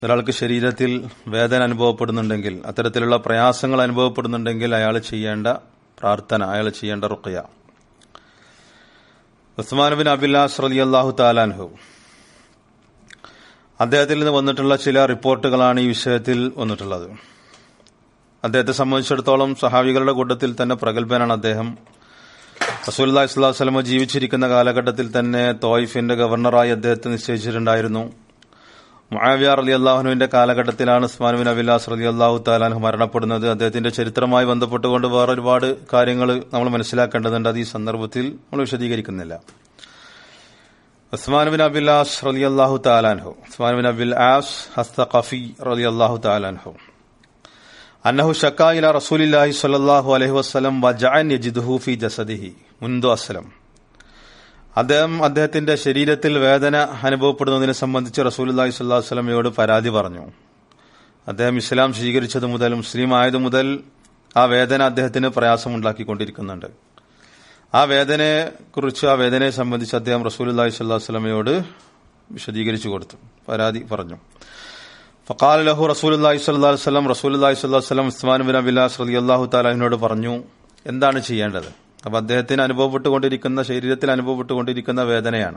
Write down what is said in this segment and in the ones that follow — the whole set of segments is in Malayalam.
ഒരാൾക്ക് ശരീരത്തിൽ വേദന അനുഭവപ്പെടുന്നുണ്ടെങ്കിൽ, അത്തരത്തിലുള്ള പ്രയാസങ്ങൾ അനുഭവപ്പെടുന്നുണ്ടെങ്കിൽ അയാൾ ചെയ്യേണ്ട പ്രാർത്ഥന, അയാൾ ചെയ്യേണ്ട റുഖ്യ. ഉസ്മാൻ ബിൻ അബില്ലാസ് റളിയല്ലാഹു തആല അൻഹു അദ്ദേഹത്തിൽ നിന്ന് വന്നിട്ടുള്ള ചില റിപ്പോർട്ടുകളാണ് ഈ വിഷയത്തിൽ വന്നിട്ടുള്ളത്. അദ്ദേഹത്തെ സംബന്ധിച്ചിടത്തോളം സഹാബികളുടെ കൂട്ടത്തിൽ തന്നെ പ്രഗത്ഭനാണ് അദ്ദേഹം. റസൂലുള്ളാഹി സ്വല്ലല്ലാഹു അലൈഹി വസല്ലം ജീവിച്ചിരിക്കുന്ന കാലഘട്ടത്തിൽ തന്നെ തോയിഫിന്റെ ഗവർണറായി അദ്ദേഹത്തെ നിശ്ചയിച്ചിട്ടുണ്ടായിരുന്നു. മുആവിയ റളിയല്ലാഹു അൻഹുവിന്റെ കാലഘട്ടത്തിലാണ് ഉസ്മാൻ ബിൻ അബില്ലാസ് റളിയല്ലാഹു തആല അൻഹു മരണപ്പെടുന്നത്. അദ്ദേഹത്തിന്റെ ചരിത്രവുമായി ബന്ധപ്പെട്ടുകൊണ്ട് വേറെ ഒരുപാട് കാര്യങ്ങൾ നമ്മൾ മനസ്സിലാക്കേണ്ടതുണ്ട്. അത് ഈ സന്ദർഭത്തിൽ നമ്മൾ വിശദീകരിക്കുന്നില്ല. ഉസ്മാൻ ബിൻ അബില്ലാസ് റളിയല്ലാഹു തആല അൻഹു, ഉസ്മാൻ ബിൻ അബിൽ ആസ് അസ്തഖഫി റളിയല്ലാഹു തആല അൻഹു അന്നഹു ശക്കാ ഇലാ റസൂലില്ലാഹി സ്വല്ലല്ലാഹു അലൈഹി വസല്ലം വജഅൻ യജിദുഹു ഫീ ജസദിഹി മുൻദു അസ്ലം. അദ്ദേഹത്തിന്റെ ശരീരത്തിൽ വേദന അനുഭവപ്പെടുന്നതിനെ സംബന്ധിച്ച് റസൂലുള്ളാഹി സ്വല്ലല്ലാഹു അലൈഹി വസല്ലമയോട് പരാതി പറഞ്ഞു. അദ്ദേഹം ഇസ്ലാം സ്വീകരിച്ചത് മുതൽ, മുസ്ലിം ആയത് മുതൽ ആ വേദന അദ്ദേഹത്തിന് പ്രയാസമുണ്ടാക്കിക്കൊണ്ടിരിക്കുന്നുണ്ട്. ആ വേദനയെ സംബന്ധിച്ച് അദ്ദേഹം റസൂലുള്ളാഹി സ്വല്ലല്ലാഹു അലൈഹി വസല്ലമയോട് വിശദീകരിച്ചു കൊടുത്തു, പരാതി പറഞ്ഞു. ഫഖാല ലഹു റസൂലുള്ളാഹി സ്വല്ലല്ലാഹു അലൈഹി വസല്ലം, റസൂലുള്ളാഹി സ്വല്ലല്ലാഹു അലൈഹി വസല്ലം ഉസ്മാൻ ബിൻ അബില്ലാസ് റളിയല്ലാഹു തആല അൻഹുവിനോട് പറഞ്ഞു എന്താണ് ചെയ്യേണ്ടത്. അപ്പൊ അദ്ദേഹത്തിന് ശരീരത്തിൽ അനുഭവപ്പെട്ടുകൊണ്ടിരിക്കുന്ന വേദനയാണ്.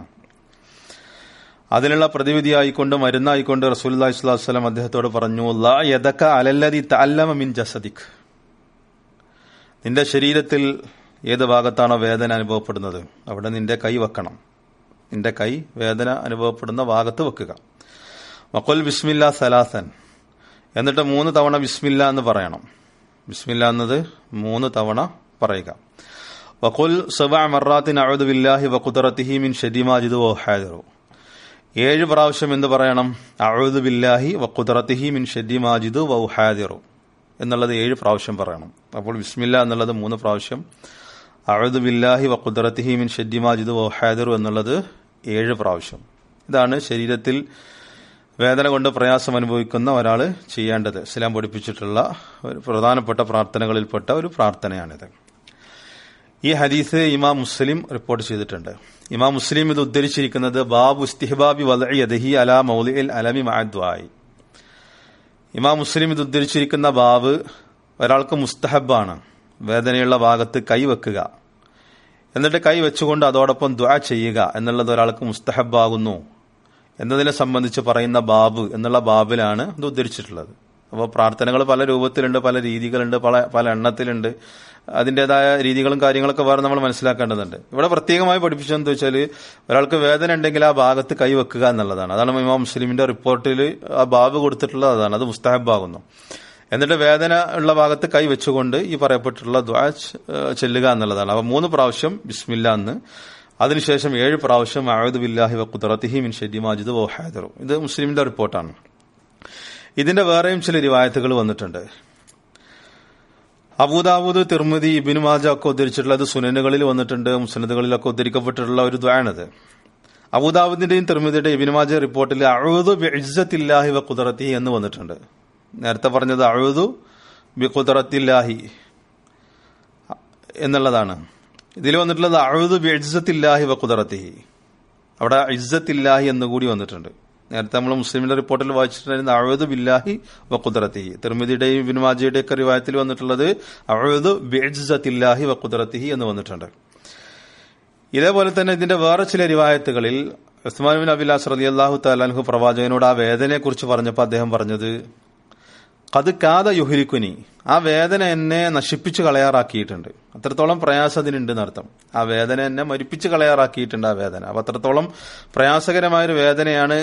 അതിനുള്ള പ്രതിവിധിയായിക്കൊണ്ട്, മരുന്നായിക്കൊണ്ട് റസൂലുള്ളാഹി സ്വല്ലല്ലാഹു അലൈഹി വസല്ലം അദ്ദേഹത്തോട് പറഞ്ഞു, ലാ യദക അലല്ലദി തഅല്ലമ മിൻ ജസദിക്. നിന്റെ ശരീരത്തിൽ ഏത് ഭാഗത്താണോ വേദന അനുഭവപ്പെടുന്നത് അവിടെ നിന്റെ കൈ വെക്കണം. നിന്റെ കൈ വേദന അനുഭവപ്പെടുന്ന ഭാഗത്ത് വെക്കുക. വഖുൽ ബിസ്മില്ലാ സലാസൻ, എന്നിട്ട് 3 തവണ ബിസ്മില്ല എന്ന് പറയണം. ബിസ്മില്ല എന്നത് 3 തവണ പറയുക. വഖുൽ 7 മറാത്തിൻ അഊദു ബില്ലാഹി വഖുദ്റതിഹി മിൻ ശർരി മാ അജിദു വഹാദിറു. 7 പ്രാവശ്യം എന്ത് പറയണം? അഊദു ബില്ലാഹി വഖുദ്റതിഹി മിൻ ശർരി മാ അജിദു വഹാദിറു എന്നുള്ളത് 7 പ്രാവശ്യം പറയണം. അപ്പോൾ ബിസ്മില്ല എന്നുള്ളത് 3 പ്രാവശ്യം, അഊദു ബില്ലാഹി വഖുദ്റതിഹി മിൻ ശർരി മാ അജിദു വഹാദിറു എന്നുള്ളത് 7 പ്രാവശ്യം. ഇതാണ് ശരീരത്തിൽ വേദന കൊണ്ട് പ്രയാസം അനുഭവിക്കുന്ന ഒരാൾ ചെയ്യേണ്ടത്. ഇസ്ലാം പഠിപ്പിച്ചിട്ടുള്ള ഒരു പ്രധാനപ്പെട്ട പ്രാർത്ഥനകളിൽപ്പെട്ട ഒരു പ്രാർത്ഥനയാണിത്. ഈ ഹദീസ് ഇമാം മുസ്ലിം റിപ്പോർട്ട് ചെയ്തിട്ടുണ്ട്. ഇമാം മുസ്ലിം ഇത് ഉദ്ധരിച്ചിരിക്കുന്നത് ബാബു ഇസ്തിഹ്ബാബി വദ്ഇ യദിഹി അലാ മൗളിഇൽ അലമി മഅ ദുആഇ. ഇമാം മുസ്ലിം ഇത് ഉദ്ധരിച്ചിരിക്കുന്ന ബാബ് ഒരാൾക്ക് മുസ്തഹബാണ് വേദനയുള്ള ഭാഗത്ത് കൈവെക്കുക, എന്നിട്ട് കൈ വെച്ചുകൊണ്ട് അതോടൊപ്പം ദുആ ചെയ്യുക എന്നുള്ളത് ഒരാൾക്ക് മുസ്തഹബാകുന്നു എന്നതിനെ സംബന്ധിച്ച് പറയുന്ന ബാബ് എന്നുള്ള ബാബിലാണ് ഇത് ഉദ്ധരിച്ചിട്ടുള്ളത്. അപ്പോൾ പ്രാർത്ഥനകൾ പല രൂപത്തിലുണ്ട്, പല രീതികളുണ്ട്, പല എണ്ണത്തിലുണ്ട്. അതിൻ്റെതായ രീതികളും കാര്യങ്ങളൊക്കെ വേറെ നമ്മൾ മനസ്സിലാക്കേണ്ടതുണ്ട്. ഇവിടെ പ്രത്യേകമായി പഠിപ്പിച്ചതെന്ന് വെച്ചാൽ ഒരാൾക്ക് വേദന ഉണ്ടെങ്കിൽ ആ ഭാഗത്ത് കൈവെക്കുക എന്നുള്ളതാണ്. അതാണ് ഇമാം മുസ്ലിമിന്റെ റിപ്പോർട്ടിൽ ആ ബാബ് കൊടുത്തിട്ടുള്ളത്, അതാണ്. അത് മുസ്തഹബാകുന്നു. എന്നിട്ട് വേദന ഉള്ള ഭാഗത്ത് കൈ വെച്ചുകൊണ്ട് ഈ പറയപ്പെട്ടിട്ടുള്ള ദുആ ചെല്ലുക എന്നുള്ളതാണ്. അപ്പോൾ 3 പ്രാവശ്യം ബിസ്മില്ല എന്ന്, അതിനുശേഷം 7 പ്രാവശ്യം അഊദു ബില്ലാഹി വഖുദ്റതിഹി മിൻ ശർരി മാ അജിദു വഹാദിറു. ഇത് മുസ്ലിമിന്റെ റിപ്പോർട്ടാണ്. ഇതിന്റെ വേറെയും ചില റിവായത്തുകൾ വന്നിട്ടുണ്ട്. അബൂദാവൂദ്, തിർമിദി, ഇബ്നു മാജ ഒക്കെ ഉദ്ധരിച്ചിട്ടുള്ളത് സുനനുകളിൽ വന്നിട്ടുണ്ട്. മുസ്നദുകളിലൊക്കെ ഉദ്ധരിക്കപ്പെട്ടിട്ടുള്ള ഒരു ദുആയാണിത്. അബൂദാവൂദിന്റെയും തിർമിദിയുടെയും ഇബ്നു മാജ റിപ്പോർട്ടിൽ അഊദു ബിഇസ്സത്തില്ലാഹി വഖുദ്റതിഹി എന്ന് വന്നിട്ടുണ്ട്. നേരത്തെ പറഞ്ഞത് അഊദു ബിഖുദ്റത്തില്ലാഹി എന്നുള്ളതാണ്. ഇതിൽ വന്നിട്ടുള്ളത് അഊദു ബിഇസ്സത്തില്ലാഹി വഖുദ്റതിഹി. അവിടെ ഇസ്സത്തില്ലാഹി എന്നുകൂടി വന്നിട്ടുണ്ട്. നേരത്തെ നമ്മൾ മുസ്ലിമിന്റെ റിപ്പോർട്ടിൽ വായിച്ചിട്ടുണ്ടായിരുന്ന അഊദു ബില്ലാഹി വഖുദ്റതിഹി. തിർമിദിയുടെയും ഇബ്നു മാജയുടെയും ഒക്കെ റിവായത്തിൽ വന്നിട്ടുള്ളത് അഊദു ബിഇസ്സത്തില്ലാഹി വഖുദ്റതിഹി എന്ന് വന്നിട്ടുണ്ട്. ഇതേപോലെ തന്നെ ഇതിന്റെ വേറെ ചില റിവായത്തുകളിൽ ഉസ്മാൻ ബിൻ അബില്ലാസ് റളിയല്ലാഹു തആല അൻഹു പ്രവാചകനോട് ആ വേദനയെക്കുറിച്ച് പറഞ്ഞപ്പോൾ അദ്ദേഹം പറഞ്ഞത് ഖദ് കാദ യുഹ്ലികുനി, ആ വേദന എന്നെ നശിപ്പിച്ചു കളയാറാക്കിയിട്ടുണ്ട്. അത്രത്തോളം പ്രയാസം അതിനുണ്ട് എന്നർത്ഥം. ആ വേദന എന്നെ മരിപ്പിച്ച് കളയാറാക്കിയിട്ടുണ്ട്. ആ വേദന അപ്പൊ അത്രത്തോളം പ്രയാസകരമായൊരു വേദനയാണ്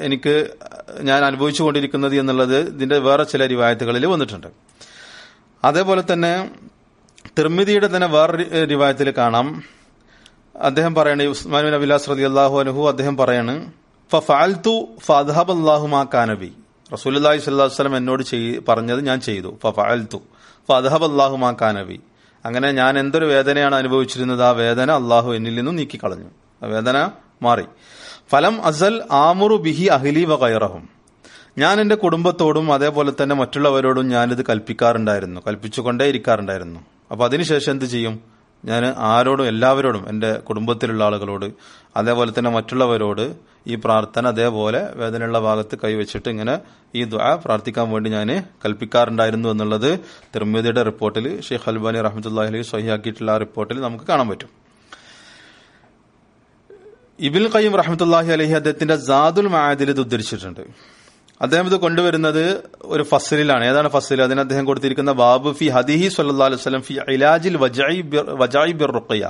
ഞാൻ അനുഭവിച്ചുകൊണ്ടിരിക്കുന്നത് എന്നുള്ളത് ഇതിന്റെ വേറെ ചില റിവായത്തുകളിൽ വന്നിട്ടുണ്ട്. അതേപോലെ തന്നെ തിർമിദിയുടെ തന്നെ വേറെ റിവായത്തിൽ കാണാം. അദ്ദേഹം പറയണേ, ഉസ്മാൻ ബിൻ അബില്ലാസ് റളിയല്ലാഹു അൻഹു അദ്ദേഹം പറയാണ്, ഫഅൽതു ഫഅദ്ഹബല്ലാഹു മാ കാന ബി. റസൂലുള്ളാഹി സ്വല്ലല്ലാഹു അലൈഹി വസല്ലം എന്നോട് പറഞ്ഞത് ഞാൻ ചെയ്തു. ഫഅൽതു ഫഅദ്ഹബല്ലാഹു മാ കാന ബി. അങ്ങനെ ഞാൻ എന്തൊരു വേദനയാണ് അനുഭവിച്ചിരുന്നത്, ആ വേദന അള്ളാഹു എന്നിൽ നിന്നും നീക്കിക്കളഞ്ഞു. ആ വേദന മാറി. ഫലം അസൽ ആമുറു ബിഹി അഹ്ലി വ ഗൈറഹും. ഞാൻ എന്റെ കുടുംബത്തോടും അതേപോലെ തന്നെ മറ്റുള്ളവരോടും ഞാനിത് കൽപ്പിച്ചുകൊണ്ടേ ഇരിക്കാറുണ്ടായിരുന്നു. അപ്പൊ അതിനുശേഷം എന്ത് ചെയ്യും? ഞാൻ ആരോടും എല്ലാവരോടും എൻ്റെ കുടുംബത്തിലുള്ള ആളുകളോട് അതേപോലെ തന്നെ മറ്റുള്ളവരോട് ഈ പ്രാർത്ഥന അതേപോലെ വേദനയുള്ള ഭാഗത്ത് കൈവച്ചിട്ട് ഇങ്ങനെ ഈ ദുആ പ്രാർത്ഥിക്കാൻ വേണ്ടി ഞാൻ കൽപ്പിക്കാറുണ്ടായിരുന്നു എന്നുള്ളത് തിർമിദിയുടെ റിപ്പോർട്ടിൽ ഷെയ്ഖ് അൽബാനി റഹ്മത്തുള്ളാഹി അലൈഹി സ്വഹീഹാക്കിയിട്ടുള്ള ആ റിപ്പോർട്ടിൽ നമുക്ക് കാണാൻ പറ്റും. ഇബ്നുൽ ഖയ്യിം റഹ്മത്തുള്ളാഹി അലൈഹി അദ്ദേഹത്തിന്റെ സാദുൽ മആദിൽ ഇത് ഉദ്ധരിച്ചിട്ടുണ്ട്. അദ്ദേഹം ഇത് കൊണ്ടുവരുന്നത് ഒരു ഫസ്ലിലാണ്. ഏതാണ് ഫസ്ൽ? അതിന് അദ്ദേഹം കൊടുത്തിരിക്കുന്ന ബാബ് ഫി ഹദീഹി സ്വല്ലല്ലാഹു അലൈഹി വസല്ലം ഫി ഇലാജിൽ വജാഇ ബിർ റുഖ്യ.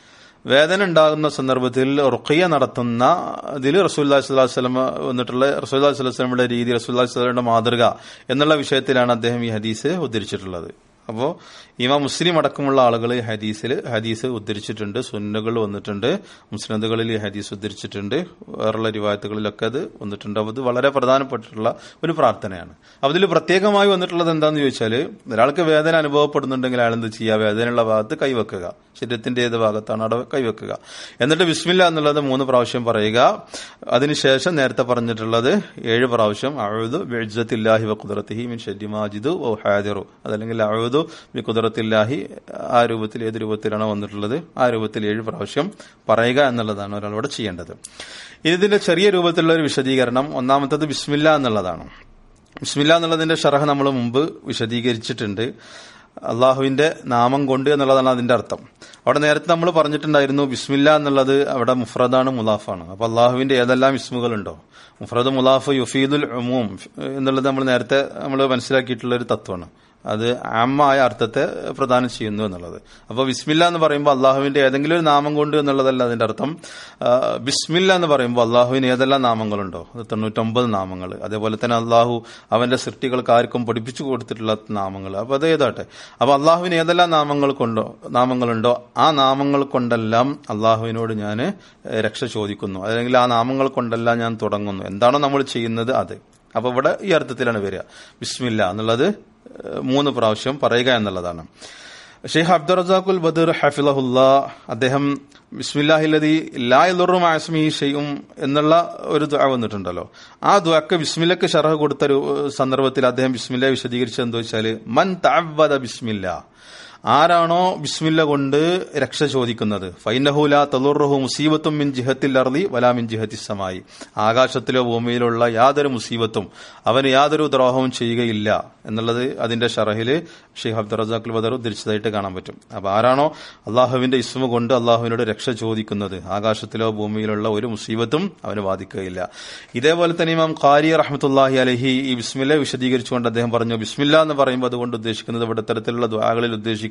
വേദന ഉണ്ടാകുന്ന സന്ദർഭത്തിൽ റുഖ്യ നടത്തുന്ന ഇതിൽ റസൂലുള്ളാഹി സ്വല്ലല്ലാഹു അലൈഹി വസല്ലം വന്നിട്ടുള്ള റസൂലുള്ളാഹി സ്വല്ലല്ലാഹു അലൈഹി വസല്ലമയുടെ രീതി, റസൂലുള്ളാഹി സ്വല്ലല്ലാഹു അലൈഹി വസല്ലമയുടെ മാതൃക എന്നുള്ള വിഷയത്തിലാണ് അദ്ദേഹം ഈ ഹദീസ് ഉദ്ധരിച്ചിട്ടുള്ളത്. അപ്പോൾ ഇമാം മുസ്ലിം അടക്കമുള്ള ആളുകൾ ഹദീസ് ഉദ്ധരിച്ചിട്ടുണ്ട്, സുന്നകൾ വന്നിട്ടുണ്ട്, മുസ്നദുകളിൽ ഈ ഹദീസ് ഉദ്ധരിച്ചിട്ടുണ്ട്, വേറുള്ള റിവായത്തുകളിലൊക്കെ അത് വന്നിട്ടുണ്ട്. അപ്പോൾ ഇത് വളരെ പ്രധാനപ്പെട്ടിട്ടുള്ള ഒരു പ്രാർത്ഥനയാണ്. അപ്പോൾ ഇതിൽ പ്രത്യേകമായി വന്നിട്ടുള്ളത് എന്താണെന്ന് ചോദിച്ചാൽ, ഒരാൾക്ക് വേദന അനുഭവപ്പെടുന്നുണ്ടെങ്കിൽ അയാൾ എന്ത് ചെയ്യുക? വേദനയുള്ള ഭാഗത്ത് കൈവെക്കുക, ശരീരത്തിന്റെ ഏത് ഭാഗത്താണ് അവിടെ കൈവെക്കുക. എന്നിട്ട് ബിസ്മില്ല എന്നുള്ളത് 3 പ്രാവശ്യം പറയുക. അതിനുശേഷം നേരത്തെ പറഞ്ഞിട്ടുള്ളത് 7 പ്രാവശ്യം അഊദു ബിഇസ്സത്തില്ലാഹി വഖുദ്റതിഹി മിൻ ശർരി മാ അജിദു വ ഹാദിറു, അതല്ലെങ്കിൽ അഊദു ബിഖുദ്റത്തില്ലാഹി, ആ രൂപത്തിൽ ഏത് രൂപത്തിലാണോ വന്നിട്ടുള്ളത് ആ രൂപത്തിൽ 7 പ്രാവശ്യം പറയുക എന്നുള്ളതാണ് ഒരാളോട് ചെയ്യേണ്ടത്. ഇതിന്റെ ചെറിയ രൂപത്തിലുള്ള ഒരു വിശദീകരണം, ഒന്നാമത്തത് ബിസ്മില്ല എന്നുള്ളതാണ്. ബിസ്മില്ല എന്നുള്ളതിന്റെ ഷറഹ് നമ്മൾ മുമ്പ് വിശദീകരിച്ചിട്ടുണ്ട്. അള്ളാഹുവിന്റെ നാമം കൊണ്ട് എന്നുള്ളതാണ് അതിന്റെ അർത്ഥം. അവിടെ നേരത്തെ നമ്മൾ പറഞ്ഞിട്ടുണ്ടായിരുന്നു ബിസ്മില്ല എന്നുള്ളത് അവിടെ മുഫ്രദാണ്, മുലാഫാണ്. അപ്പൊ അള്ളാഹുവിന്റെ ഏതെല്ലാം ഇസ്മുകളുണ്ടോ, മുഫ്രദ് മുലാഫ് യുഫീദുൽ ഉമൂം എന്നുള്ളത് നമ്മൾ മനസ്സിലാക്കിയിട്ടുള്ള ഒരു തത്വമാണ്. അത് ആമായ അർത്ഥത്തെ പ്രദാനം ചെയ്യുന്നു എന്നുള്ളത്. അപ്പോൾ ബിസ്മില്ല എന്ന് പറയുമ്പോൾ അള്ളാഹുവിന്റെ ഏതെങ്കിലും ഒരു നാമം കൊണ്ട് എന്നുള്ളതല്ല അതിന്റെ അർത്ഥം. ബിസ്മില്ല എന്ന് പറയുമ്പോൾ അള്ളാഹുവിന് ഏതെല്ലാം നാമങ്ങളുണ്ടോ, അത് 99 നാമങ്ങൾ. അതേപോലെ തന്നെ അള്ളാഹു അവന്റെ സൃഷ്ടികൾക്ക് ആർക്കും പഠിപ്പിച്ചു കൊടുത്തിട്ടുള്ള നാമങ്ങൾ. അപ്പൊ അത് ഏതാട്ടെ. അപ്പൊ അള്ളാഹുവിന് ഏതെല്ലാം നാമങ്ങളുണ്ടോ ആ നാമങ്ങൾ കൊണ്ടെല്ലാം അള്ളാഹുവിനോട് ഞാൻ രക്ഷ ചോദിക്കുന്നു, അല്ലെങ്കിൽ ആ നാമങ്ങൾ കൊണ്ടെല്ലാം ഞാൻ തുടങ്ങുന്നു. എന്താണോ നമ്മൾ ചെയ്യുന്നത് അത്. അപ്പൊ ഇവിടെ ഈ അർത്ഥത്തിലാണ് വരിക. ബിസ്മില്ല എന്നുള്ളത് 3 പ്രാവശ്യം പറയുക എന്നുള്ളതാണ്. ഷെയ്ഖ് അബ്ദുർ റസാഖുൽ ബദർ ഹഫിളഹുല്ലാ അദ്ദേഹം ബിസ്മില്ലാഹില്ലദീ ലാ യദുറു മഅ ഇസ്മിഹി ഷൈഉൻ എന്നുള്ള ഒരു ദുആ വന്നിട്ടുണ്ടല്ലോ, ആ ദുആക്ക് ബിസ്മില്ലക്ക് ശറഹ് കൊടുത്ത ഒരു സന്ദർഭത്തിൽ അദ്ദേഹം ബിസ്മില്ല വിശദീകരിച്ചത് എന്താ വെച്ചാൽ, മൻ തഅവ്വദ ബിസ്മില്ല, ആരാണോ ബിസ്മില്ല കൊണ്ട് രക്ഷ ചോദിക്കുന്നത്, ഫൈനഹു ലാ തളുറുഹു മുസീബത്തും മിൻ ജിഹത്തിൽ അർളി വലാ മിൻ ജിഹത്തിസ് സമായി, ആകാശത്തിലോ ഭൂമിയിലുള്ള യാതൊരു മുസീബത്തും അവന് യാതൊരു ദ്രോഹവും ചെയ്യുകയില്ല എന്നുള്ളത് അതിന്റെ ഷറഹില് ഷെയ്ഖ് അബ്ദുർ റസാഖുൽ ബദർ ഉദ്ധരിച്ചതായിട്ട് കാണാൻ പറ്റും. അപ്പൊ ആരാണോ അള്ളാഹുവിന്റെ ഇസ്മ കൊണ്ട് അള്ളാഹുവിനോട് രക്ഷ ചോദിക്കുന്നത്, ആകാശത്തിലോ ഭൂമിയിലുള്ള ഒരു മുസീബത്തും അവന് ബാധിക്കുകയില്ല. ഇതേപോലെ തന്നെ ഇമാം ഖാരി റഹ്മത്തുള്ളാഹി അലൈഹി ഈ ബിസ്മില്ല വിശദീകരിച്ചുകൊണ്ട് അദ്ദേഹം പറഞ്ഞു, ബിസ്മില്ല എന്ന് പറയുമ്പോൾ അതുകൊണ്ട് ഉദ്ദേശിക്കുന്നത് ഇവിടെ തരത്തിലുള്ള ദുആകളിൽ ഉദ്ദേശിക്കുന്നത്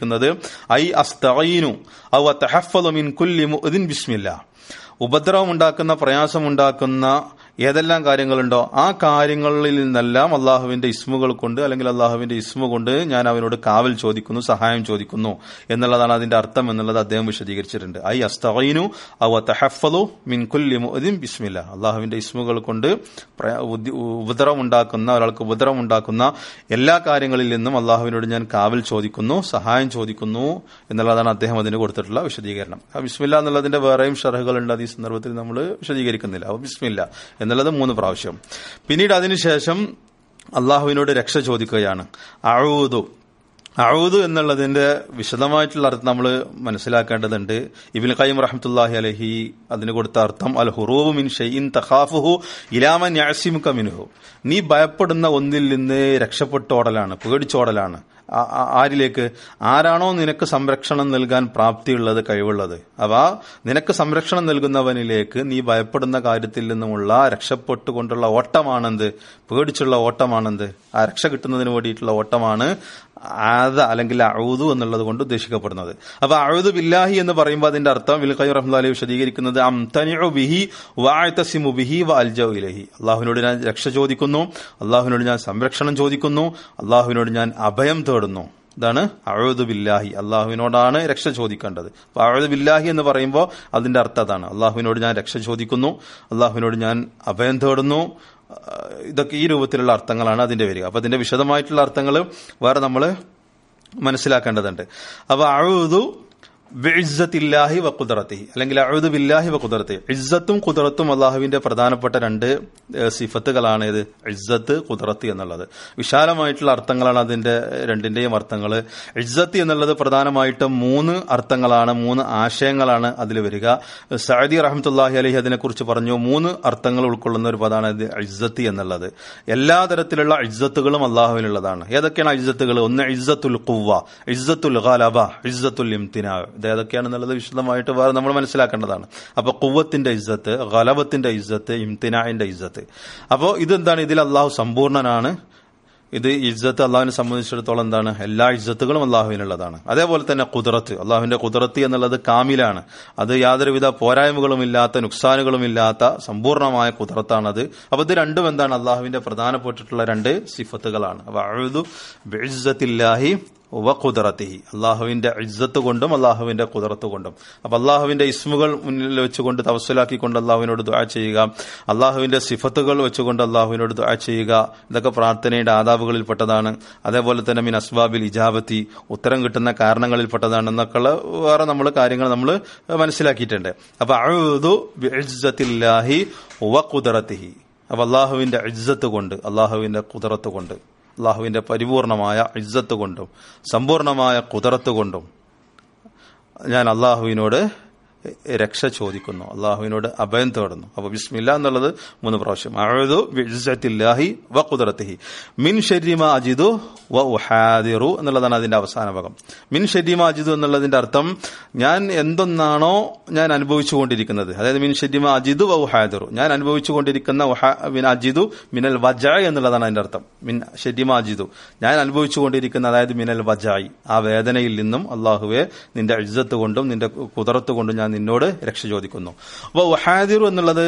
ഐ അസ്തഈനു ഔ അതഹഫ്ഫളു മിൻ കുല്ലി മുഅദിൻ ബിസ്മില്ല, ഉപദ്രവം ഉണ്ടാക്കുന്ന, പ്രയാസമുണ്ടാക്കുന്ന ഏതെല്ലാം കാര്യങ്ങളുണ്ടോ ആ കാര്യങ്ങളിൽ നിന്നെല്ലാം അള്ളാഹുവിന്റെ ഇസ്മുകൾ കൊണ്ട്, അല്ലെങ്കിൽ അള്ളാഹുവിന്റെ ഇസ്മു കൊണ്ട് ഞാൻ അവനോട് കാവൽ ചോദിക്കുന്നു, സഹായം ചോദിക്കുന്നു എന്നുള്ളതാണ് അതിന്റെ അർത്ഥം എന്നുള്ളത് അദ്ദേഹം വിശദീകരിച്ചിട്ടുണ്ട്. ഐ അസ്തഈനു ഔ അതഹഫ്ഫളു മിൻ കുല്ലി മുഅദിൻ ബിസ്മില്ല, അള്ളാഹുവിന്റെ ഇസ്മുകൾ കൊണ്ട് ഒരാൾക്ക് ഉപദ്രവം ഉണ്ടാക്കുന്ന എല്ലാ കാര്യങ്ങളിൽ നിന്നും അള്ളാഹുവിനോട് ഞാൻ കാവൽ ചോദിക്കുന്നു, സഹായം ചോദിക്കുന്നു എന്നുള്ളതാണ് അദ്ദേഹം അതിന് കൊടുത്തിട്ടുള്ള വിശദീകരണം. ആ ബിസ്മില്ല എന്നുള്ളതിന്റെ വേറെയും ഷറഹുകളുണ്ട്, ഈ സന്ദർഭത്തിൽ നമ്മൾ വിശദീകരിക്കുന്നില്ല. അപ്പൊ ബിസ്മില്ല എന്നുള്ളത് 3 പ്രാവശ്യം. പിന്നീട് അതിനുശേഷം അള്ളാഹുവിനോട് രക്ഷ ചോദിക്കുകയാണ്. അഊദു എന്നുള്ളതിന്റെ വിശദമായിട്ടുള്ള അർത്ഥം നമ്മൾ മനസ്സിലാക്കേണ്ടതുണ്ട്. ഇബ്നുൽ ഖയ്യിം റഹ്മത്തുള്ളാഹി അലൈഹി അതിന് കൊടുത്ത അർത്ഥം അൽ ഹുറൂബു മിൻ ഷൈഇൻ തഖാഫുഹു ഇലാ മൻ യഅസിമുക മിൻഹു, നീ ഭയപ്പെടുന്ന ഒന്നിൽ നിന്ന് രക്ഷപ്പെട്ടോടലാണ്, പേടിച്ചോടലാണ്. ആരിലേക്ക്? ആരാണോ നിനക്ക് സംരക്ഷണം നൽകാൻ പ്രാപ്തിയുള്ളത്, കഴിവുള്ളത്. അവ നിനക്ക് സംരക്ഷണം നൽകുന്നവനിലേക്ക് നീ ഭയപ്പെടുന്ന കാര്യത്തിൽ നിന്നുമുള്ള രക്ഷപ്പെട്ടുകൊണ്ടുള്ള ഓട്ടമാണെന്ത്? പേടിച്ചുള്ള ഓട്ടമാണെന്ത്? ആ രക്ഷ കിട്ടുന്നതിന് വേണ്ടിയിട്ടുള്ള ഓട്ടമാണ് അല്ലെങ്കിൽ അഊദു എന്നുള്ളത് കൊണ്ട് ഉദ്ദേശിക്കപ്പെടുന്നത്. അപ്പൊ അഊദു ബില്ലാഹി എന്ന് പറയുമ്പോൾ അതിന്റെ അർത്ഥം ഇബ്നുൽ ഖയ്യിം റഹ്മത്തുള്ളാഹി അലൈഹി വിശദീകരിക്കുന്നത് അംതനിഉ ബിഹി വഅതസിമു ബിഹി വഅൽജഉ ഇലൈഹി, അല്ലാഹുവിനോട് ഞാൻ രക്ഷ ചോദിക്കുന്നു, അല്ലാഹുവിനോട് ഞാൻ സംരക്ഷണം ചോദിക്കുന്നു, അല്ലാഹുവിനോട് ഞാൻ അഭയം തേടുന്നു. ഇതാണ് അഊദു ബില്ലാഹി, അള്ളാഹുവിനോടാണ് രക്ഷ ചോദിക്കേണ്ടത്. അപ്പൊ അഊദു ബില്ലാഹി എന്ന് പറയുമ്പോൾ അതിന്റെ അർത്ഥം അതാണ്, അള്ളാഹുവിനോട് ഞാൻ രക്ഷ ചോദിക്കുന്നു, അള്ളാഹുവിനോട് ഞാൻ അഭയം തേടുന്നു. ഇതൊക്കെ ഈ രൂപത്തിലുള്ള അർത്ഥങ്ങളാണ് അതിന്റെ വരിക. അപ്പൊ അതിന്റെ വിശദമായിട്ടുള്ള അർത്ഥങ്ങൾ വേറെ നമ്മൾ മനസ്സിലാക്കേണ്ടതുണ്ട്. അപ്പൊ അഊദു ബിഇസ്സത്തില്ലാഹി വഖുദ്റതിഹി അല്ലെങ്കിൽ അഊദു ബില്ലാഹി വഖുദ്റതിഹി. ഇസ്സത്തും ഖുദ്റത്തും അല്ലാഹുവിന്റെ പ്രധാനപ്പെട്ട രണ്ട് സിഫത്തുകളാണ്. ഇത് ഇസ്സത്ത്, ഖുദ്റത്ത് എന്നുള്ളത് വിശാലമായിട്ടുള്ള അർത്ഥങ്ങളാണ് അതിന്റെ രണ്ടിന്റെയും അർത്ഥങ്ങൾ. ഇസ്സത്ത് എന്നുള്ളത് പ്രധാനമായിട്ടും 3 അർത്ഥങ്ങളാണ്, 3 ആശയങ്ങളാണ് അതിൽ വരിക. സഅദി റഹ്മത്തുള്ളാഹി അലൈഹി അതിനെക്കുറിച്ച് പറഞ്ഞു 3 അർത്ഥങ്ങൾ ഉൾക്കൊള്ളുന്ന ഒരു പദമാണ് ഇത് ഇസ്സത്ത് എന്നുള്ളത്. എല്ലാ തരത്തിലുള്ള ഇസ്സത്തുകളും അല്ലാഹുവിനുള്ളതാണ്. ഏതൊക്കെയാണ് ഇസ്സത്തുകൾ? ഒന്ന് ഇസ്സത്തുൽ ഖുവ്വ, ഇസ്സത്തുൽ ഗലബ, ഇസ്സത്തുൽ ഇംതിനാ. ഇത് ഏതൊക്കെയാണെന്നുള്ളത് വിശദമായിട്ട് വേറെ നമ്മൾ മനസ്സിലാക്കേണ്ടതാണ്. അപ്പൊ ഖുവ്വത്തിന്റെ ഇസ്സത്ത്, ഗലബത്തിന്റെ ഇസ്സത്ത്, ഇംതിനാഇന്റെ ഇസ്സത്ത്. അപ്പോ ഇതെന്താണ്? ഇതിൽ അല്ലാഹു സമ്പൂർണ്ണനാണ്. ഇത് ഇസ്സത്ത് അള്ളാഹുവിനെ സംബന്ധിച്ചിടത്തോളം എന്താണ്? എല്ലാ ഇസ്സത്തുകളും അള്ളാഹുവിനുള്ളതാണ്. അതേപോലെ തന്നെ ഖുദ്റത്ത്, അള്ളാഹുവിന്റെ ഖുദ്റത്ത് എന്നുള്ളത് കാമിലാണ്. അത് യാതൊരുവിധ പോരായ്മകളും ഇല്ലാത്ത, നുക്സാനുകളും ഇല്ലാത്ത സമ്പൂർണമായ ഖുദ്റത്താണത്. അപ്പൊ ഇത് രണ്ടും എന്താണ്? അള്ളാഹുവിന്റെ പ്രധാനപ്പെട്ടിട്ടുള്ള 2 സിഫത്തുകളാണ്. അപ്പൊ അഊദു ബിഇസ്സത്തില്ലാഹി വഖുദ്റതിഹി, അള്ളാഹുവിന്റെ ഇസ്സത്ത് കൊണ്ടും അള്ളാഹുവിന്റെ ഖുദ്റത്ത് കൊണ്ടും. അപ്പൊ അള്ളാഹുവിന്റെ ഇസ്മുകൾ മുന്നിൽ വെച്ചുകൊണ്ട് തവസ്സുലാക്കിക്കൊണ്ട് അള്ളാഹുവിനോട് ദുആ ചെയ്യുക, അള്ളാഹുവിന്റെ സിഫത്തുകൾ വെച്ചുകൊണ്ട് അള്ളാഹുവിനോട് ദുആ ചെയ്യുക. ഇതൊക്കെ പ്രാർത്ഥനയുടെ ആദാബുകളിൽപ്പെട്ടതാണ്. അതേപോലെ തന്നെ മിൻ അസ്ബാബിൽ ഇജാബത്തി, ഉത്തരം കിട്ടുന്ന കാരണങ്ങളിൽപ്പെട്ടതാണ് എന്നൊക്കെയുള്ള വേറെ നമ്മൾ കാര്യങ്ങൾ നമ്മൾ മനസ്സിലാക്കിയിട്ടുണ്ട്. അപ്പൊ അഊദു ബിഇസ്സത്തില്ലാഹി വഖുദ്റതിഹി, അപ്പൊ അള്ളാഹുവിന്റെ ഇസ്സത്ത് കൊണ്ട്, അള്ളാഹുവിന്റെ ഖുദ്റത്ത് കൊണ്ട്, അള്ളാഹുവിന്റെ പരിപൂർണമായ ഇസ്സത്ത് കൊണ്ടും സമ്പൂർണമായ ഖുദ്റത്ത് കൊണ്ടും ഞാൻ അള്ളാഹുവിനോട് രക്ഷ ചോദിക്കുന്നു, അള്ളാഹുവിനോട് അഭയം തേടുന്നു. അപ്പൊ ബിസ്മില്ലാ എന്നുള്ളത് 3 പ്രാവശ്യം. അഊദു ബിഇസ്സത്തില്ലാഹി വഖുദ്റതിഹി മിൻ ശർരി മാ അജിദു വ ഉഹാദിറു എന്നുള്ളതാണ് അതിന്റെ അവസാന ഭാഗം. മിൻ ശർരി മാ അജിദു എന്നുള്ളതിന്റെ അർത്ഥം ഞാൻ എന്തൊന്നാണോ ഞാൻ അനുഭവിച്ചുകൊണ്ടിരിക്കുന്നത്, അതായത് മിൻ ശർരി മാ അജിദു വ ഉഹാദിറു, ഞാൻ അനുഭവിച്ചുകൊണ്ടിരിക്കുന്ന മിൻ അജിദു മിനൽ വജഅ എന്നുള്ളതാണ് അതിന്റെ അർത്ഥം. മിൻ ശർരി മാ അജിദു, ഞാൻ അനുഭവിച്ചുകൊണ്ടിരിക്കുന്ന, അതായത് മിനൽ വജഅ, ആ വേദനയിൽ നിന്നും അള്ളാഹുവെ നിന്റെ ഇസ്സത്ത് കൊണ്ടും നിന്റെ ഖുദ്റത്ത് കൊണ്ടും ഞാൻ നിന്നോട് രക്ഷ ചോദിക്കുന്നു. അപ്പൊ വഹാദിറു എന്നുള്ളത്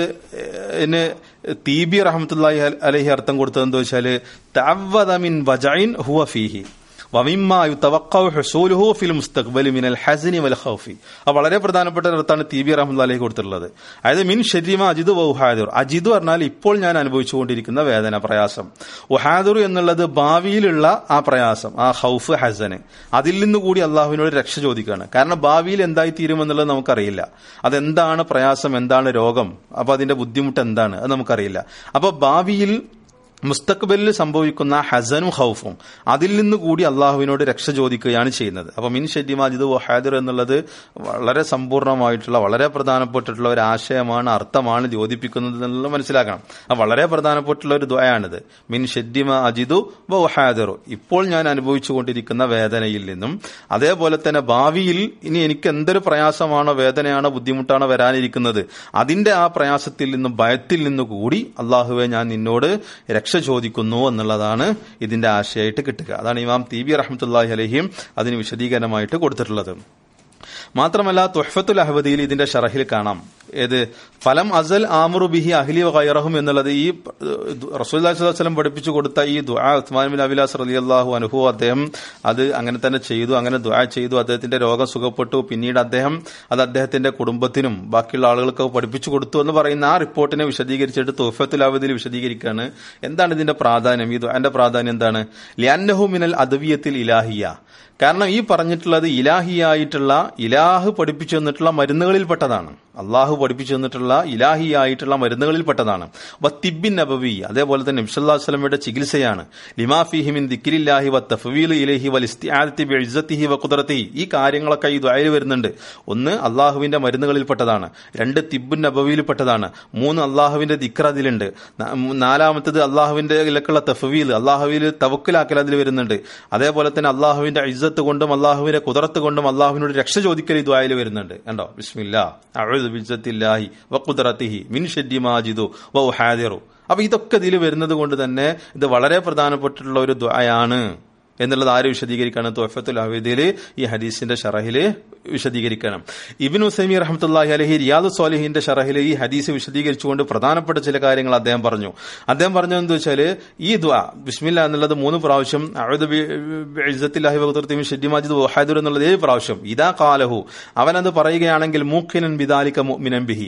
തീബി റഹ്മത്തുള്ളാഹി അലൈഹി അർത്ഥം കൊടുത്തത് എന്താ വെച്ചാല് തഅവ്വദ മിൻ വജഇൻ ഹുവ ഫീഹി വമിമ്മാ യുതവഖഉ ഹുസൂലുഹു ഫിൽ മുസ്തഖ്ബലി മിനൽ ഹസ്നി വൽ ഖൗഫി. അത് വളരെ പ്രധാനപ്പെട്ട അർത്ഥമാണ് തീബി റഹ്മത്തുള്ളാഹി അലൈഹി കൊടുത്തിട്ടുള്ളത്. അതായത് മിൻ ശർരി മാ അജിദു വ ഉഹാദിറു, അജിദു പറഞ്ഞാൽ ഇപ്പോൾ ഞാൻ അനുഭവിച്ചുകൊണ്ടിരിക്കുന്ന വേദന, പ്രയാസം. ഉഹാദിറു എന്നുള്ളത് ഭാവിയിലുള്ള ആ പ്രയാസം, ആ ഖൗഫ്, ഹസന്, അതിൽ നിന്ന് കൂടി അള്ളാഹുവിനോട് രക്ഷ ചോദിക്കുകയാണ്. കാരണം ഭാവിയിൽ എന്തായി തീരുമെന്നുള്ളത് നമുക്കറിയില്ല. അതെന്താണ് പ്രയാസം, എന്താണ് രോഗം, അപ്പൊ അതിന്റെ ബുദ്ധിമുട്ട് എന്താണ്, അത് നമുക്കറിയില്ല. അപ്പൊ ഭാവിയിൽ മുസ്തഖ്ബലിൽ സംഭവിക്കുന്ന ഹസനും ഖൗഫും അതിൽ നിന്ന് കൂടി അള്ളാഹുവിനോട് രക്ഷ ചോദിക്കുകയാണ് ചെയ്യുന്നത്. അപ്പൊ മിൻ ശർരി മാ അജിദു വ ഉഹാദിറു എന്നുള്ളത് വളരെ സമ്പൂർണമായിട്ടുള്ള, വളരെ പ്രധാനപ്പെട്ടിട്ടുള്ള ഒരു ആശയമാണ്, അർത്ഥമാണ് യോജിപ്പിക്കുന്നത് എന്നുള്ളത് മനസ്സിലാക്കണം. അത് വളരെ പ്രധാനപ്പെട്ടുള്ള ഒരു ദുആയാണിത്. മിൻ ശർരി മാ അജിദു വ ഉഹാദിറു, ഇപ്പോൾ ഞാൻ അനുഭവിച്ചുകൊണ്ടിരിക്കുന്ന വേദനയിൽ നിന്നും, അതേപോലെ തന്നെ ഭാവിയിൽ ഇനി എനിക്ക് എന്തൊരു പ്രയാസമാണോ, വേദനയാണോ, ബുദ്ധിമുട്ടാണോ വരാനിരിക്കുന്നത്, അതിന്റെ ആ പ്രയാസത്തിൽ നിന്നും, ഭയത്തിൽ നിന്നു കൂടി അള്ളാഹുവെ ഞാൻ നിന്നോട് രക്ഷ ചോദിക്കുന്നു എന്നുള്ളതാണ് ഇതിന്റെ ആശയമായിട്ട് കിട്ടുക. അതാണ് ഇമാം തീബി റഹ്മത്തുള്ളാഹി അലൈഹിം അതിന് വിശദീകരണമായിട്ട് കൊടുത്തിട്ടുള്ളത്. മാത്രമല്ല തുഹ്ഫത്തുൽ അഹ്വദിയിൽ ഇതിന്റെ ഷറഹിൽ കാണാം, ഏത് ഫലം അസൽ ആമുറു ബിഹി അഹ്ലി വഗൈറഹും എന്നുള്ളത് ഈ റസൂലുള്ളാഹി സ്വല്ലല്ലാഹു അലൈഹി വസല്ലം പഠിപ്പിച്ചു കൊടുത്ത ഈ ദുആ ഉസ്മാൻ ബിൻ അബിലാസ് റളിയല്ലാഹു അൻഹു അദ്ദേഹം അത് അങ്ങനെ തന്നെ ചെയ്തു, അങ്ങനെ ദുആ ചെയ്തു, അദ്ദേഹത്തിന്റെ രോഗം സുഖപ്പെട്ടു. പിന്നീട് അദ്ദേഹം അത് അദ്ദേഹത്തിന്റെ കുടുംബത്തിനും ബാക്കിയുള്ള ആളുകൾക്ക് പഠിപ്പിച്ചു കൊടുത്തു എന്ന് പറയുന്ന ആ റിപ്പോർട്ടിനെ വിശദീകരിച്ചിട്ട് തുഹ്ഫത്തുൽ അഹ്വദിയിൽ വിശദീകരിക്കുകയാണ്. എന്താണ് ഇതിന്റെ പ്രാധാന്യം, ഈ ദുആന്റെ പ്രാധാന്യം എന്താണ്? ലിഅന്നഹു മിനൽ അദ്വിയത്തിൽ ഇലാഹിയ, കാരണം ഈ പറഞ്ഞിട്ടുള്ളത് ഇലാഹിയായിട്ടുള്ള, ഇലാഹ് പഠിപ്പിച്ചു തന്നിട്ടുള്ള മരുന്നുകളിൽപ്പെട്ടതാണ്, അള്ളാഹു പഠിപ്പിച്ചു തന്നിട്ടുള്ള ഇലാഹിയായിട്ടുള്ള മരുന്നുകളിൽപ്പെട്ടതാണ്. വത്തിബിൻ നബവി, അതേപോലെ തന്നെ നബി സല്ലല്ലാഹു അലൈഹി വസല്ലമയുടെ ചികിത്സയാണ്. ലിമാ ഫീഹി മിൻ ദിക്രില്ലാഹി വത്തഫ്വീൽ ഇലൈഹി വൽ ഇസ്തിആദത്തി ബിഇസ്സത്തിഹി വഖുദ്റതിഹി, ഈ കാര്യങ്ങളൊക്കെ ഈ ദുആയിൽ വരുന്നുണ്ട്. ഒന്ന് അള്ളാഹുവിന്റെ മരുന്നുകളിൽപ്പെട്ടതാണ്, 2 തിബ്ബുൻ നബവിയിൽപ്പെട്ടതാണ്, 3 അള്ളാഹുവിന്റെ ദിക്ർ അതിലുണ്ട്, 4ാമത്തേത് അള്ളാഹുവിന്റെ ഇതിലേക്കുള്ള തഫ്വീൽ, അള്ളാഹുവിൽ തവക്കുലാക്കൽ അതിൽ വരുന്നുണ്ട്. അതേപോലെ തന്നെ അള്ളാഹുവിന്റെ ഇസ്സത്ത് കൊണ്ടും അള്ളാഹുവിന്റെ ഖുദ്റത്ത് കൊണ്ടും അള്ളാഹുവിനോട് രക്ഷ ചോദിക്കൽ ഈ ദുആയിൽ വരുന്നുണ്ട്. കണ്ടോ, ബിസ്മില്ലാ അഊദു ബിഇസ്സത്തില്ലാഹി വഖുദ്റതിഹി മിൻ ശർരി മാ അജിദു വ ഉഹാദിറു. അപ്പൊ ഇതൊക്കെ ഇതിൽ വരുന്നത് കൊണ്ട് തന്നെ ഇത് വളരെ പ്രധാനപ്പെട്ടിട്ടുള്ള ഒരു ദുആയാണ് എന്നുള്ളത് ആര് വിശദീകരിക്കണം? തുഹ്ഫത്തുൽ അഹ്വദിയിൽ ഈ ഹദീസിന്റെ ഷറഹില് വിശദീകരിക്കണം. ഇബ്നു ഉസൈമീൻ റഹ്മത്തുള്ളാഹി അലൈഹി റിയാദുസ് സ്വാലിഹീന്റെ ഷറഹിൽ ഈ ഹദീസ് വിശദീകരിച്ചുകൊണ്ട് പ്രധാനപ്പെട്ട ചില കാര്യങ്ങൾ അദ്ദേഹം പറഞ്ഞു. അദ്ദേഹം പറഞ്ഞതെന്ന് വെച്ചാല് ഈ ദുആ ബിസ്മില്ലാ എന്നുള്ളത് 3 പ്രാവശ്യം, അഊദു ബിഇസ്സത്തില്ലാഹി വഖുദ്റതിഹി മിൻ ശർരി മാ അജിദു വ ഉഹാദിറു എന്നുള്ളത് 7 പ്രാവശ്യം. ഇദാ ഖാലഹു, അവനത് പറയുകയാണെങ്കിൽ മൂഖിനൻ ബിദാലിക മുഅ്മിനൻ ബിഹി,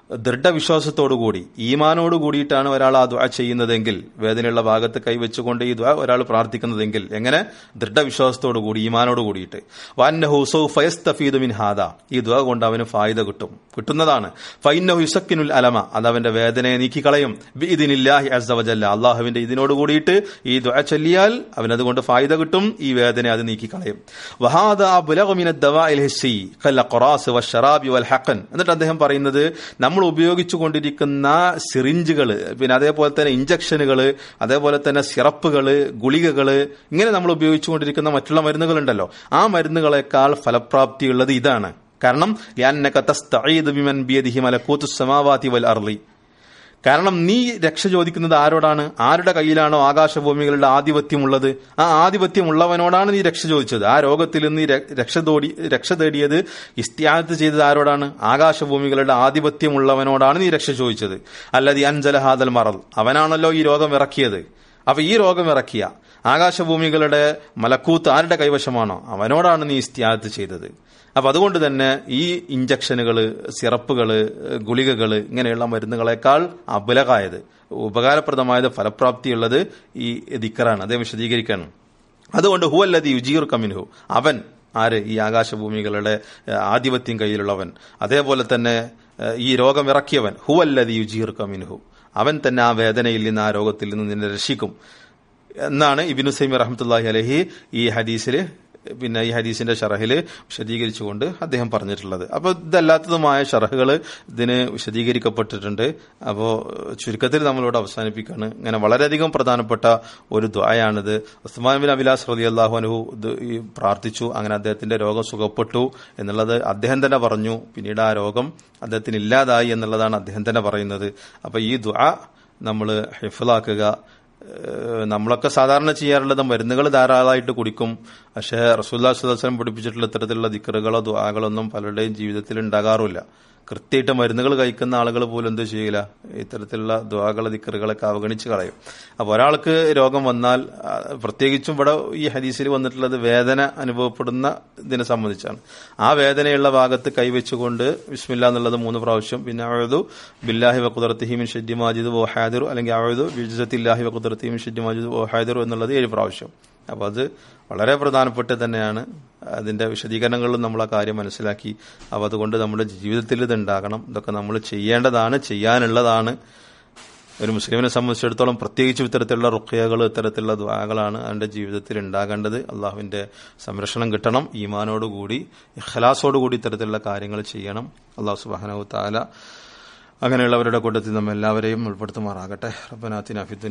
ദൃഢവിശ്വാസത്തോടുകൂടി ഈമാനോട് കൂടിയിട്ടാണ് ഒരാൾ ആ ദുആ ചെയ്യുന്നതെങ്കിൽ, വേദനയുള്ള ഭാഗത്ത് കൈവച്ചുകൊണ്ട് ഈ ദുആ ഒരാൾ പ്രാർത്ഥിക്കുന്നതെങ്കിൽ, എങ്ങനെ? ദൃഢവിശ്വാസത്തോടു കൂടി, ഈമാനോട് കൂടിയിട്ട്. വഅന്നഹു സൗഫ യസ്തഫീദു മിൻ ഹാദാ, ഈ ദുആ കൊണ്ട് അവന് ഫായിദ കിട്ടുന്നതാണ്. ഫഇന്നഹു യുസക്കിനുൽ അലമ, അത് അവന്റെ വേദനയെ നീക്കിക്കളയും. ബിഇദ്നില്ലാഹി അസ്സ വജല്ല, അല്ലാഹുവിന്റെ ഇതിനോട് കൂടിയിട്ട് ഈ ദുആ ചൊല്ലിയാൽ അവനതുകൊണ്ട് ഫായിദ കിട്ടും, ഈ വേദന അത് നീക്കിക്കളയും. വഹാദാ അബ്ലഗു മിനദ് ദവാഇൽ ഹിസ്സി കൽ ഖറാസ് വശറാബി വൽ ഹഖൻ. എന്നിട്ട് അദ്ദേഹം പറയുന്നത്, നമ്മൾ ഉപയോഗിച്ചു കൊണ്ടിരിക്കുന്ന സിറിഞ്ചുകൾ, പിന്നെ അതേപോലെ തന്നെ ഇഞ്ചക്ഷനുകൾ, അതേപോലെ തന്നെ സിറപ്പുകൾ, ഗുളികകൾ, ഇങ്ങനെ നമ്മൾ ഉപയോഗിച്ചുകൊണ്ടിരിക്കുന്ന മറ്റുള്ള മരുന്നുകളുണ്ടല്ലോ, ആ മരുന്നുകളെക്കാൾ ഫലപ്രാപ്തിയുള്ളത് ഇതാണ്. കാരണം ലിഅന്നക തസ്തഈദു ബിമൻ ബിയദിഹി മലകൂതുസ് സമാവാതി വൽ അർളി, കാരണം നീ രക്ഷ ചോദിക്കുന്നത് ആരോടാണ്? ആരുടെ കയ്യിലാണോ ആകാശഭൂമികളുടെ ആധിപത്യമുള്ളത്, ആ ആധിപത്യമുള്ളവനോടാണ് നീ രക്ഷ ചോദിച്ചത്. ആ രോഗത്തിൽ നീ രക്ഷ തേടിയത്, ഇസ്തിആദത്ത് ചെയ്തത് ആരോടാണ്? ആകാശഭൂമികളുടെ ആധിപത്യമുള്ളവനോടാണ് നീ രക്ഷ ചോദിച്ചത്. അല്ലദി അൻസല ഹാദൽ മറദ്, അവനാണല്ലോ ഈ രോഗം ഇറക്കിയത്. അപ്പൊ ഈ രോഗം ഇറക്കിയ ആകാശഭൂമികളുടെ മലക്കൂത്ത് ആരുടെ കൈവശമാണോ അവനോടാണ് നീ ഇസ്തിആദത്ത് ചെയ്തത്. അപ്പൊ അതുകൊണ്ട് തന്നെ ഈ ഇഞ്ചക്ഷനുകള്, സിറപ്പുകള്, ഗുളികകള്, ഇങ്ങനെയുള്ള മരുന്നുകളെക്കാൾ അബലകായത്, ഉപകാരപ്രദമായത്, ഫലപ്രാപ്തിയുള്ളത് ഈ ദിക്റാണ്. അതേ വിശദീകരിക്കണം. അതുകൊണ്ട് ഹുവല്ലദി യുജീറുക മിൻഹു, അവൻ ആര്? ഈ ആകാശഭൂമികളുടെ ആധിപത്യം കയ്യിലുള്ളവൻ. അതേപോലെ തന്നെ ഈ രോഗം ഇറക്കിയവൻ, ഹുവല്ലദി യുജീറുക മിൻഹു, അവൻ തന്നെ ആ വേദനയിൽ നിന്ന്, ആ രോഗത്തിൽ നിന്ന് നിന്നെ രക്ഷിക്കും എന്നാണ് ഇബ്നു സൈമി റഹ്മത്തുള്ളാഹി അലൈഹി ഈ ഹദീസിൽ, പിന്നെ ഈ ഹദീസിന്റെ ഷറഹില് വിശദീകരിച്ചുകൊണ്ട് അദ്ദേഹം പറഞ്ഞിട്ടുള്ളത്. അപ്പോൾ ഇതല്ലാത്തതുമായ ഷറഹുകൾ ഇതിന് വിശദീകരിക്കപ്പെട്ടിട്ടുണ്ട്. അപ്പോൾ ചുരുക്കത്തിൽ നമ്മളിവിടെ അവസാനിപ്പിക്കുകയാണ്. ഇങ്ങനെ വളരെയധികം പ്രധാനപ്പെട്ട ഒരു ദുആയാണിത്. ഉസ്മാൻ ബിൻ അബിലാസ് റളിയല്ലാഹു അൻഹു പ്രാർത്ഥിച്ചു, അങ്ങനെ അദ്ദേഹത്തിന്റെ രോഗം സുഖപ്പെട്ടു എന്നുള്ളത് അദ്ദേഹം തന്നെ പറഞ്ഞു. പിന്നീട് ആ രോഗം അദ്ദേഹത്തിന് ഇല്ലാതായി എന്നുള്ളതാണ് അദ്ദേഹം തന്നെ പറയുന്നത്. അപ്പോൾ ഈ ദുആ നമ്മൾ ഹിഫ്ളാക്കുക. നമ്മളൊക്കെ സാധാരണ ചെയ്യാറുള്ളത് മരുന്നുകൾ ധാരാളമായിട്ട് കുടിക്കും. പക്ഷേ റസൂലുള്ളാഹി സ്വല്ലല്ലാഹു അലൈഹി വസല്ലം പഠിപ്പിച്ചിട്ടുള്ള ഇത്തരത്തിലുള്ള ദിക്റുകളോ ദുആകളൊന്നും പലരുടെയും ജീവിതത്തിൽ ഉണ്ടാകാറില്ല. കൃത്യമായിട്ട് മരുന്നുകൾ കഴിക്കുന്ന ആളുകൾ പോലും എന്ത് ചെയ്യില്ല, ഇത്തരത്തിലുള്ള ദുആകളെ ദിക്റുകളൊക്കെ അവഗണിച്ച് കളയും. അപ്പോൾ ഒരാൾക്ക് രോഗം വന്നാൽ, പ്രത്യേകിച്ചും ഇവിടെ ഈ ഹദീസിൽ വന്നിട്ടുള്ളത് വേദന അനുഭവപ്പെടുന്ന ഇതിനെ സംബന്ധിച്ചാണ്. ആ വേദനയുള്ള ഭാഗത്ത് കൈവച്ചുകൊണ്ട് ബിസ്മില്ലാ എന്നുള്ളത് 3 പ്രാവശ്യം, പിന്നെ അഊദു ബില്ലാഹി വഖുദ്റതിഹി മിൻ ശർരി മാ യജിദു വഹാദിറു, അല്ലെങ്കിൽ അഊദു ബിഇസ്സത്തില്ലാഹി വഖുദ്റതിഹി മിൻ ശർരി മാ യജിദു വഹാദിറു എന്നുള്ളത് 7 പ്രാവശ്യം. അപ്പോൾ അത് വളരെ പ്രധാനപ്പെട്ട് തന്നെയാണ്. അതിന്റെ വിശദീകരണങ്ങളിലും നമ്മൾ ആ കാര്യം മനസ്സിലാക്കി. അപ്പോൾ അതുകൊണ്ട് നമ്മുടെ ജീവിതത്തിൽ ഇത് ഉണ്ടാകണം. ഇതൊക്കെ നമ്മൾ ചെയ്യേണ്ടതാണ്, ചെയ്യാനുള്ളതാണ്. ഒരു മുസ്ലിമിനെ സംബന്ധിച്ചിടത്തോളം പ്രത്യേകിച്ച് ഇത്തരത്തിലുള്ള റുഖ്യകൾ, ഇത്തരത്തിലുള്ള ദുആകളാണ് അവന്റെ ജീവിതത്തിൽ ഉണ്ടാകേണ്ടത്. അള്ളാഹുവിന്റെ സംരക്ഷണം കിട്ടണം. ഈമാനോടുകൂടി, ഇഖ്ലാസോടുകൂടി ഇത്തരത്തിലുള്ള കാര്യങ്ങൾ ചെയ്യണം. അള്ളാഹു സുബ്ഹാനഹു വ തആല അങ്ങനെയുള്ളവരുടെ കൂട്ടത്തിൽ നമ്മെല്ലാവരെയും ഉൾപ്പെടുത്തുമാറാകട്ടെ. റബ്ബനാ ആതിനാ ഫിദ്